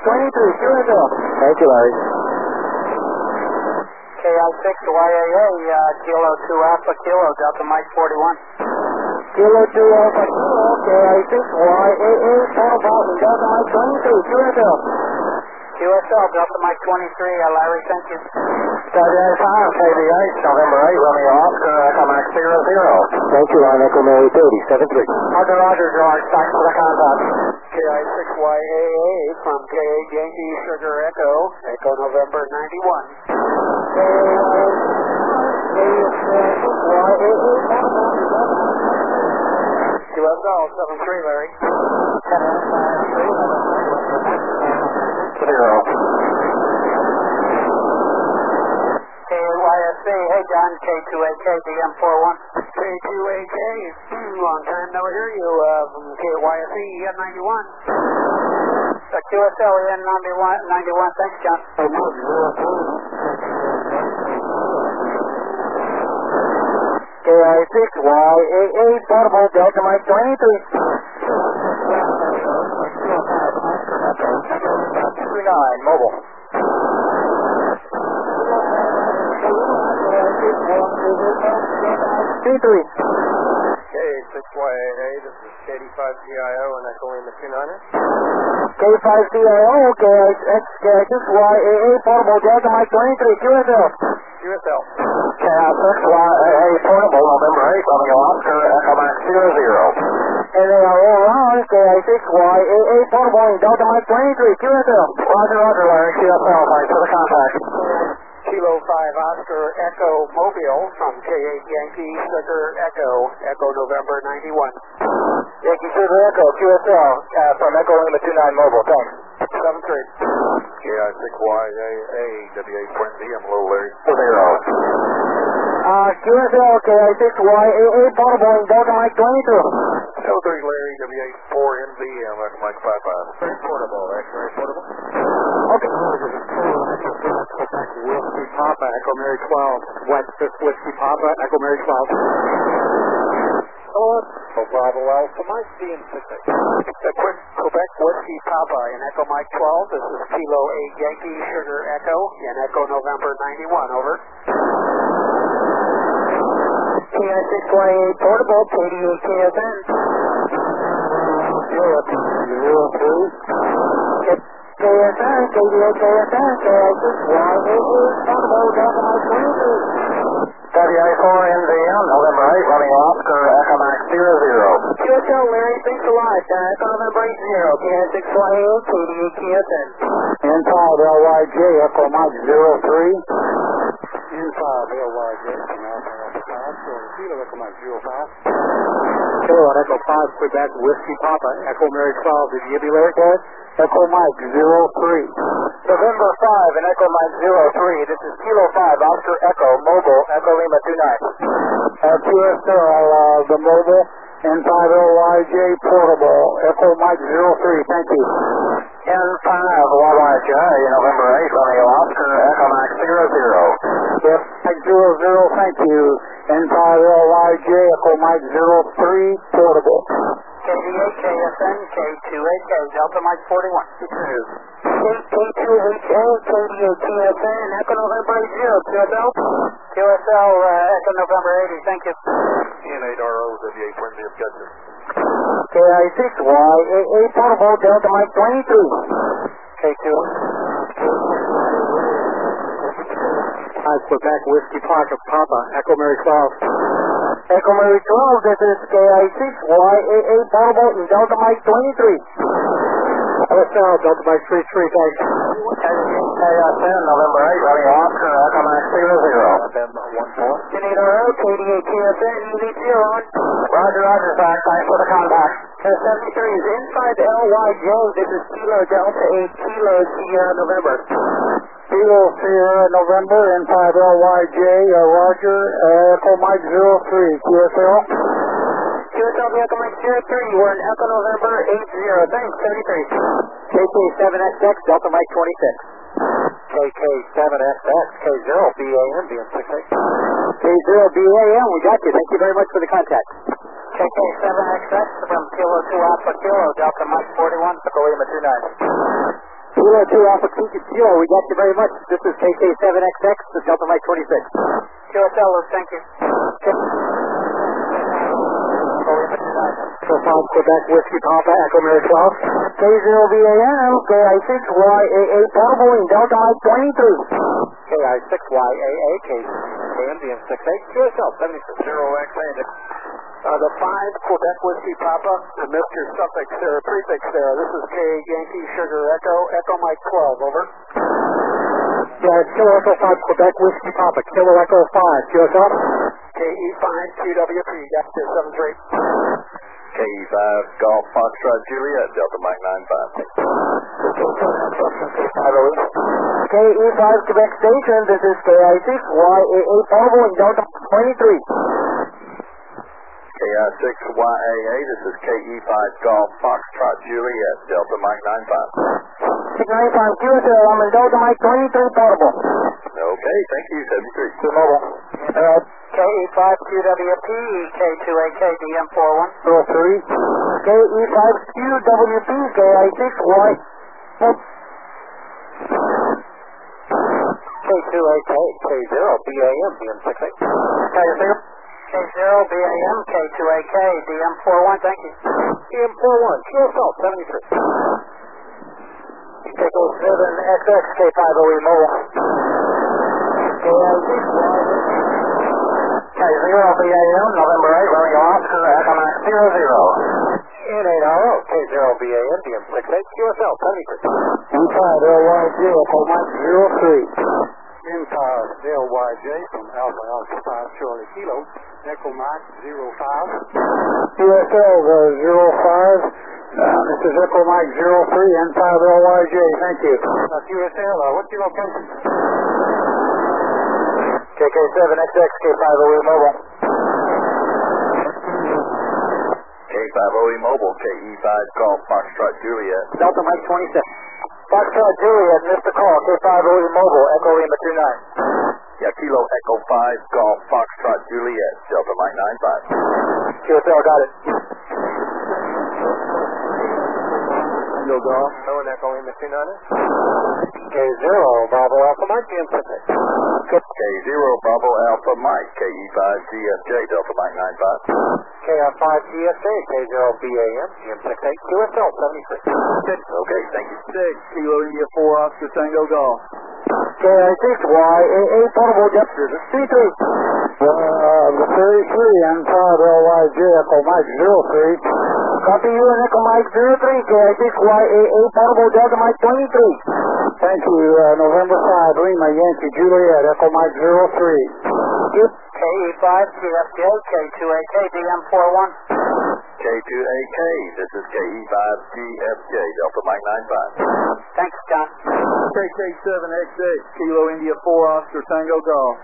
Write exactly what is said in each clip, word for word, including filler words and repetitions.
twenty-three, Q S L. Thank you, Larry. K I six Y A A, uh, Kilo two Alpha Kilo, Delta Mike forty-one. Kilo two Alpha Kilo, K I six Y A A, Total Boston, Delta Mike twenty-three, Q S L. Q S L, Delta Mike twenty-three, uh, Larry, thank you. Diane five, K B H, November eight, Romeo Oscar, Echo Max zero zero. Thank you, line Echo Mary thirty, seven three. Roger, Roger, George, thanks for the contact. K I six Y A A from K eight Yankee Sugar Echo, Echo November ninety-one. K I six Y A A, Q S L, seven three, Larry. Zero. K Y S C, hey John, K two A K, D M forty-one. K two A K, long time no hear you, uh, from K Y S C, E N ninety-one. Uh, Q S L, E N ninety-one, thanks John. K I six Y A A, Portable, Delta Mike twenty-three. three nine, mobile. T three. K six Y A A, this is K five C I O and Echo Lima two niner. K five C I O, K six Y A A, Portable, Delta Mike twenty-three, Q S L. Q S L. K six Y A A, Portable, November eight, Romeo Oscar, Echo Max zero zero. And they are all around, K six Y A A, Portable, Delta Mike twenty-three, Q S L. Roger, Roger, Larry, Q S L, thanks for the contact. Kilo five Oscar Echo Mobile from K eight Yankee Sugar Echo, Echo November ninety-one. Yankee Sugar Echo, Q S L, uh, from Echo Lima two nine Mobile, thanks. seven three. K I six Y A A, W A twenty, I'm low, Larry. Zero. Uh, Q S L, K I six Y A A, Portable, Delta Mike twenty-two. L three, Larry, W A four N B, I'm Echo Mike five five. Portable, X-ray portable. Okay. Whiskey Papa, Echo Mary twelve. West fifth Whiskey Papa, Echo Mary twelve. Oh, Bravo Alpha Mike, D M six eight. The quick Quebec Whiskey Papa in Echo Mike twelve. This is Kilo eight Yankee Sugar Echo in Echo November ninety-one, over. K I six Y A A, Portable, K D A K S N. Zero three. K S N, K D A K S N, K I six Y A A, Portable, Delta Mike twenty-two. W A four N V M, November eight, Romeo Oscar, Echo Max zero zero. Q S L, Larry, thanks a lot. Uh, Echo November eight zero, K I six Y A A, K D A K S N. N five L Y J, Echo Mike zero three. N five L Y J from Alpha Alpha five, so Kilo Echo Mike zero five. Kilo Echo five, Quebec Whiskey Papa, Echo Mary twelve. Did you give me Larry, guys? Echo Mike zero three. November five and Echo Mike zero three. This is Kilo five, Oscar Echo, Mobile, Echo Lima two nine. Uh, Q S L, uh, the Mobile, N five L Y J, Portable, Echo Mike zero three, thank you. N five L Y J, November eight, Romeo Oscar, Echo Max zero zero. Yes, Mike zero zero, thank you. N five L Y J, Echo Mike zero three, Portable. K D A K S N, K two A K, Delta Mike forty-one. K two H A, K D A K S N, Echo November eight zero, Q S L. Q S L, uh, Echo November eighty, thank you. E N eight R O, W A twenty, objective. K I six Y A A, Portable, Delta Mike twenty-two. K two. Hi, Quebec Whiskey Pocket Papa, Echo Mary twelve. Echo Mary twelve, this is K I six Y A A, Portable, and Delta Mike twenty-three. Q S L, Delta Mike three three, thanks. K S N, November eight, Romeo Oscar, Echo Max zero zero. one four. N eight R O, K D A K S N, E V zero on. Roger, Roger, back, thanks for the contact. seventy-three is N five L Y J, this is Kilo Delta eight, Kilo Sierra November. Kilo Sierra November, N five L Y J, uh, Roger, uh, Echo Mike zero three, Q S L. Q S L, Echo Mike zero three, we're in Echo November eight zero, thanks, seventy-three. K K seven X X, Delta Mike twenty-six. K K seven X X, K zero B A N, D M six eight. K zero B A N, we got you, thank you very much for the contact. K K seven X X from Kilo two Alpha Kilo, Delta Mike forty-one, Echo Lima two nine. Kilo two Alpha Kilo, we got you very much. This is K K seven X X, the Delta Mike twenty-six. Q S L, thank you. So five Quebec Whiskey Papa, Echo Mary twelve. K zero B A M, K I six Y A A Portable in Delta Mike twenty-three. K I six Y A A, K A M B M six eight, Q S L seventy-six. Zero X eight. Uh, the five Quebec Whiskey Papa and Mister Suffix there, prefix there. This is K Yankee Sugar Echo, Echo Mike twelve, over. Yeah, Kilo Echo five Quebec Whiskey Papa, Kilo Echo five, Q S L. K E five Q W P, got you seven three. K E five Golf Foxtrot Juliet, Delta Mike nine five. K E five Quebec Station, this is K I six Y A A Portable in Delta twenty-three. K I six Y A A, this is K E five Golf Foxtrot Juliet, Delta Mike nine five. six nine five Q S L, I'm in Delta Mike twenty-three Portable. Okay, thank you, seventy-three. Two mobile. Uh, K E five Q W P, K two A K D M four one. zero three. K E five Q W P, K I six Y. K two A K, K zero B A M B M six eight. K zero. K zero B A M, K two A K D M four one, thank you. D M four one, Q S L seventy-three. K seven X X, K five O E mobile. K I six Y. K zero B A M, November eight, Romeo Oscar, Echo Mike zero zero. N eight R O, K zero B A M B M six eight, Q S L seventy-three. N five L Y J, Echo Mike zero three. N five L Y J from Alpha Alpha five Charlie Kilo, Echo Mike zero five. Q S L zero five. Uh, this is Echo Mike zero three, N five L Y J, thank you. Uh, Q S L, uh, what's your location? K K seven X X, K five O E mobile. K five O E Mobile, K E five Golf Foxtrot Juliet. Delta Mike twenty-six. Foxtrot Juliet, missed the call, K five O E mobile, Echo Lima two nine. Yeah, Kilo Echo five Golf Foxtrot Juliet, Delta Mike nine five. Q S L, got it. Yo, Golf, no one Echo Lima two nine. K zero, Bravo Alpha Mike, B M six eight. K zero Bravo Alpha Mike, K E five G F J, Delta Mike nine five. K F five G S J, K zero B A M B M six eight, Q S L seventy-six. Okay, thank you. six, Kilo India four Oscar Tango Golf. K I six Y A A Portable Depth C three. Uh, the thirty-three, N five L Y J, Echo Mike zero three. Copy you and Echo Mike zero three, K I six Y A A Portable Delta Mike twenty-three. Thank you, uh, November five, Lima Yankee Juliet, Echo Mike zero three. K E five G F J, K two A K D M four one. K two A K, this is K E five G F J, Delta Mike nine five. Thanks, John. K K seven X X, Kilo India four Oscar Tango Golf.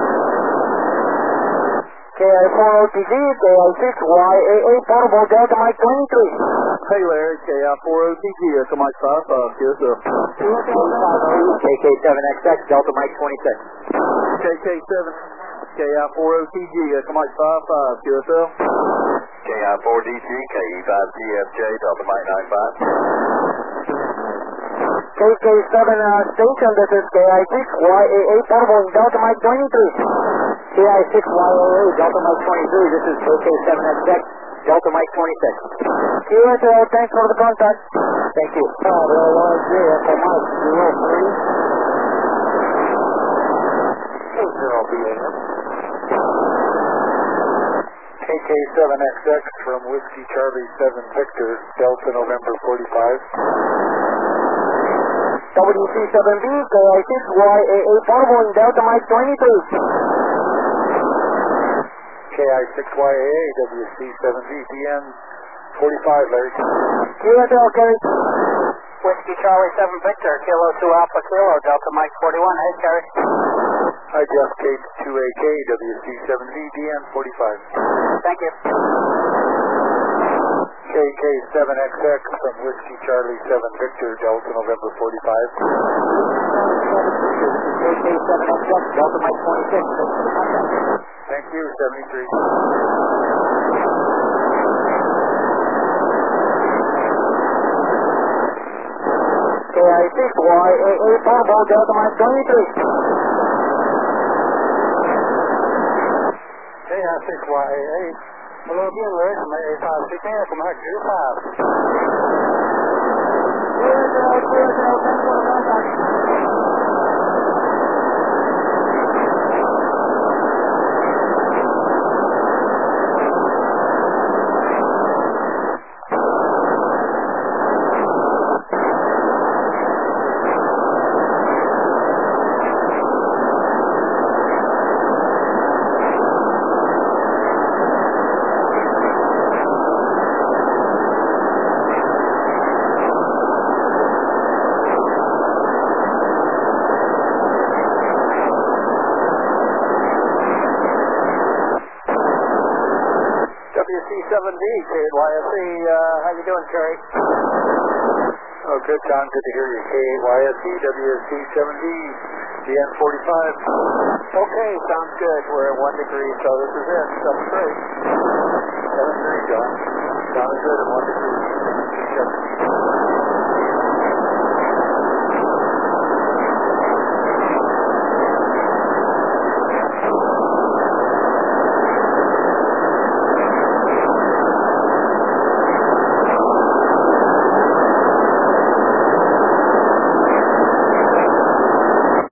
K I four O T D, K I six Y A A Portable Delta Mike twenty-three. Hey Larry, K I four O T G, Echo Mike five five, Q S L. K K seven X X, Delta Mike twenty-six. K K seven, K I four O T G, Echo Mike five five, Q S L. K I four D G, K E five G F J, Delta Mike nine five. K K seven uh, Station, this is K I six Y A A Portable Delta Mike twenty-three. K I six Y A A Delta Mike twenty-three, this is K K seven X X, Delta Mike twenty-six. Q S L, thanks for the contact. Thank you. five L Y J, Echo Mike zero three. K zero B A M. K K seven X X from Whiskey Charlie seven Victor, Delta November forty-five. W C seven B, K I six Y A A Portable in Delta Mike twenty-three. K I six Y A A, W C seven B, D N forty-five, Larry. Q S L, Kerry. Whiskey Charlie seven Victor, Kilo two Alpha Kilo, Delta Mike forty-one. Hey, Kerry. Hi, Jeff, K two A K, W C seven V, D N forty-five. Thank you. K K seven X X from Whiskey Charlie seven Victor, Delta November forty-five. K K seven X X, Delta Mike twenty-six. Thank you, seventy-three. K I six Y A A Bravo Delta Mike twenty-three. K I six Y A A. Hello again, Larry, from A A five six Echo Mike zero five. Zero, zero, zero, zero, ten for the contact. W C seven D, K eight Y S E, uh, how you doing, Kerry? Oh, good, John. Good to hear you. K eight Y S E, W C seven D, D N forty-five. Okay, sounds good. We're at one degree, so this is it. seven three. seven three, John. Sounds good at one degree.